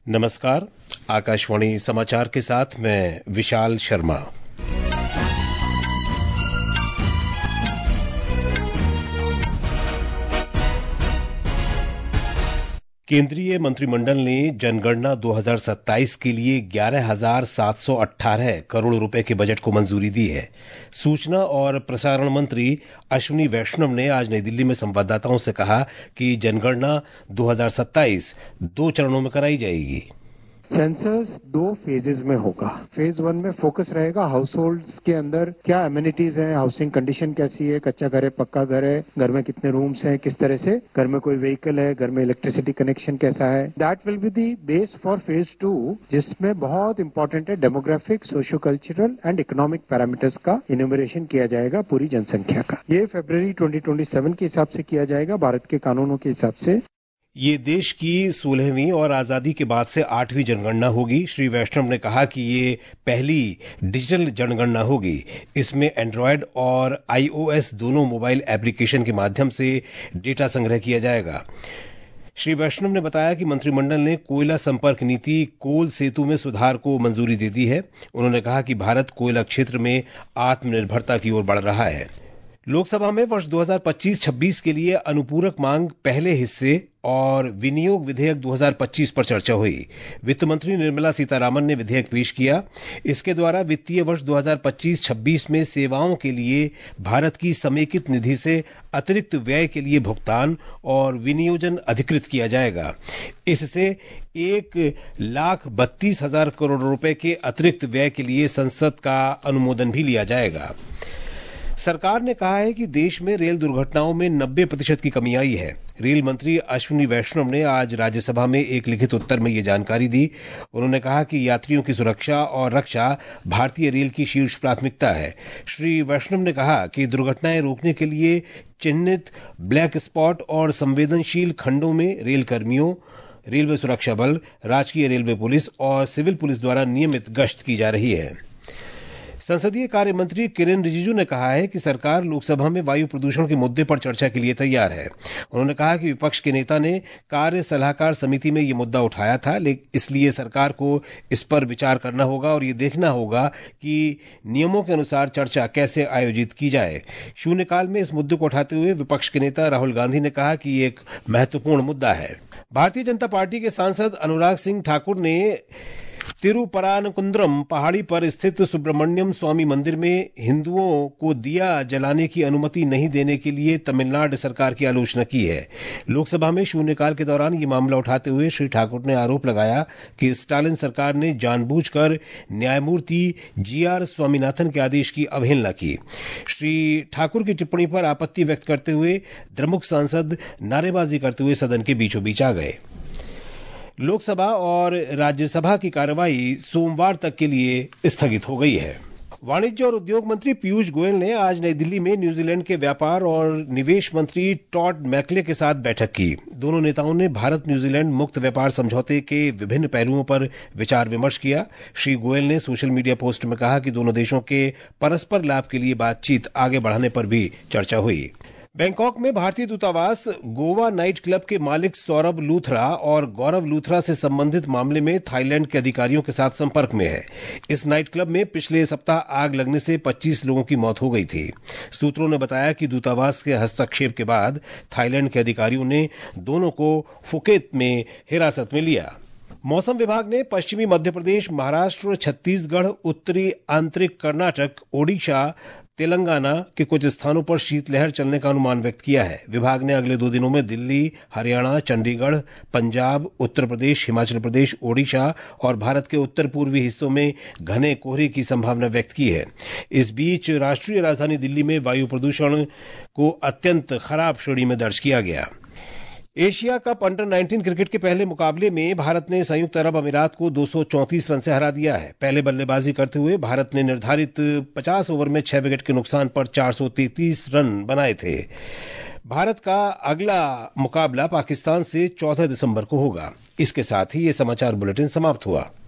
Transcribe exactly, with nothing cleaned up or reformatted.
नमस्कार, आकाशवाणी समाचार के साथ मैं विशाल शर्मा। केंद्रीय मंत्रिमंडल ने जनगणना दो हज़ार सत्ताईस के लिए ग्यारह हज़ार सात सौ अठारह करोड़ रुपए के बजट को मंजूरी दी है। सूचना और प्रसारण मंत्री अश्विनी वैष्णव ने आज नई दिल्ली में संवाददाताओं से कहा कि जनगणना दो हज़ार सत्ताईस दो चरणों में कराई जाएगी। सेंसस दो फेजेस में होगा। फेज वन में फोकस रहेगा हाउस होल्ड्स के अंदर क्या एमिनिटीज हैं, हाउसिंग कंडीशन कैसी है, कच्चा घर है, पक्का घर है, घर में कितने रूम्स हैं, किस तरह से घर में कोई व्हीकल है, घर में इलेक्ट्रिसिटी कनेक्शन कैसा है। That will be the base for phase two, जिसमें बहुत इंपॉर्टेंट है demographic, socio cultural and economic parameters का इन्यूमरेशन किया जाएगा पूरी जनसंख्या का। ये फरवरी ट्वेंटी ट्वेंटी सेवन के हिसाब से किया जाएगा, भारत के कानूनों के हिसाब से। ये देश की सोलहवीं और आजादी के बाद से आठवीं जनगणना होगी। श्री वैष्णव ने कहा कि ये पहली डिजिटल जनगणना होगी। इसमें एंड्रॉयड और आईओएस दोनों मोबाइल एप्लीकेशन के माध्यम से डेटा संग्रह किया जाएगा। श्री वैष्णव ने बताया कि मंत्रिमंडल ने कोयला संपर्क नीति कोल सेतु में सुधार को मंजूरी दे दी है। उन्होंने कहा कि भारत कोयला क्षेत्र में आत्मनिर्भरता की ओर बढ़ रहा है। लोकसभा में वर्ष दो हज़ार पच्चीस छब्बीस के लिए अनुपूरक मांग पहले हिस्से और विनियोग विधेयक दो हज़ार पच्चीस पर चर्चा हुई। वित्त मंत्री निर्मला सीतारामन ने विधेयक पेश किया। इसके द्वारा वित्तीय वर्ष दो हज़ार पच्चीस छब्बीस में सेवाओं के लिए भारत की समेकित निधि से अतिरिक्त व्यय के लिए भुगतान और विनियोजन अधिकृत किया जाएगा। इससे एक लाख बत्तीस हजार करोड़ रुपए के अतिरिक्त व्यय के लिए संसद का अनुमोदन भी लिया जाएगा। सरकार ने कहा है कि देश में रेल दुर्घटनाओं में नब्बे प्रतिशत की कमी आई है। रेल मंत्री अश्विनी वैष्णव ने आज राज्यसभा में एक लिखित उत्तर में ये जानकारी दी। उन्होंने कहा कि यात्रियों की सुरक्षा और रक्षा भारतीय रेल की शीर्ष प्राथमिकता है। श्री वैष्णव ने कहा कि दुर्घटनाएं रोकने के लिए चिन्हित ब्लैक स्पॉट और संवेदनशील खंडों में रेल कर्मियों, रेलवे सुरक्षा बल, राजकीय रेलवे पुलिस और सिविल पुलिस द्वारा नियमित गश्त की जा रही है। संसदीय कार्य मंत्री किरेन रिजिजू ने कहा है कि सरकार लोकसभा में वायु प्रदूषण के मुद्दे पर चर्चा के लिए तैयार है। उन्होंने कहा कि विपक्ष के नेता ने कार्य सलाहकार समिति में ये मुद्दा उठाया था, लेकिन इसलिए सरकार को इस पर विचार करना होगा और ये देखना होगा कि नियमों के अनुसार चर्चा कैसे आयोजित की जाए। शून्यकाल में इस मुद्दे को उठाते हुए विपक्ष के नेता राहुल गांधी ने कहा कि ये एक महत्वपूर्ण मुद्दा है। भारतीय जनता पार्टी के सांसद अनुराग सिंह ठाकुर ने तिरुपरानकुंद्रम पहाड़ी पर स्थित सुब्रमण्यम स्वामी मंदिर में हिंदुओं को दिया जलाने की अनुमति नहीं देने के लिए तमिलनाडु सरकार की आलोचना की है। लोकसभा में शून्यकाल के दौरान ये मामला उठाते हुए श्री ठाकुर ने आरोप लगाया कि स्टालिन सरकार ने जानबूझकर न्यायमूर्ति जी आर स्वामीनाथन के आदेश की अवहेलना की। श्री ठाकुर की टिप्पणी पर आपत्ति व्यक्त करते हुए द्रमुक सांसद नारेबाजी करते हुए सदन के बीचों बीच आ गए। लोकसभा और राज्यसभा की कार्यवाही सोमवार तक के लिए स्थगित हो गई है। वाणिज्य और उद्योग मंत्री पीयूष गोयल ने आज नई दिल्ली में न्यूजीलैंड के व्यापार और निवेश मंत्री टॉड मैकले के साथ बैठक की। दोनों नेताओं ने भारत न्यूजीलैंड मुक्त व्यापार समझौते के विभिन्न पहलुओं पर विचार विमर्श किया। श्री गोयल ने सोशल मीडिया पोस्ट में कहा कि दोनों देशों के परस्पर लाभ के लिए बातचीत आगे बढ़ाने पर भी चर्चा हुई। बैंकॉक में भारतीय दूतावास गोवा नाइट क्लब के मालिक सौरभ लूथरा और गौरव लूथरा से संबंधित मामले में थाईलैंड के अधिकारियों के साथ संपर्क में है। इस नाइट क्लब में पिछले सप्ताह आग लगने से पच्चीस लोगों की मौत हो गई थी। सूत्रों ने बताया कि दूतावास के हस्तक्षेप के बाद थाईलैंड के अधिकारियों ने दोनों को फुकेत में हिरासत में लिया। मौसम विभाग ने पश्चिमी मध्य प्रदेश, महाराष्ट्र, छत्तीसगढ़, उत्तरी आंतरिक कर्नाटक, ओडिशा, तेलंगाना के कुछ स्थानों पर शीतलहर चलने का अनुमान व्यक्त किया है। विभाग ने अगले दो दिनों में दिल्ली, हरियाणा, चंडीगढ़, पंजाब, उत्तर प्रदेश, हिमाचल प्रदेश, ओडिशा और भारत के उत्तर पूर्वी हिस्सों में घने कोहरे की संभावना व्यक्त की है। इस बीच राष्ट्रीय राजधानी दिल्ली में वायु प्रदूषण को अत्यंत खराब श्रेणी में दर्ज किया गया। एशिया कप अंडर उन्नीस क्रिकेट के पहले मुकाबले में भारत ने संयुक्त अरब अमीरात को दो सौ चौंतीस रन से हरा दिया है। पहले बल्लेबाजी करते हुए भारत ने निर्धारित पचास ओवर में छह विकेट के नुकसान पर चार सौ तैंतीस रन बनाए थे। भारत का अगला मुकाबला पाकिस्तान से चौदह दिसंबर को होगा। इसके साथ ही ये समाचार बुलेटिन समाप्त हुआ।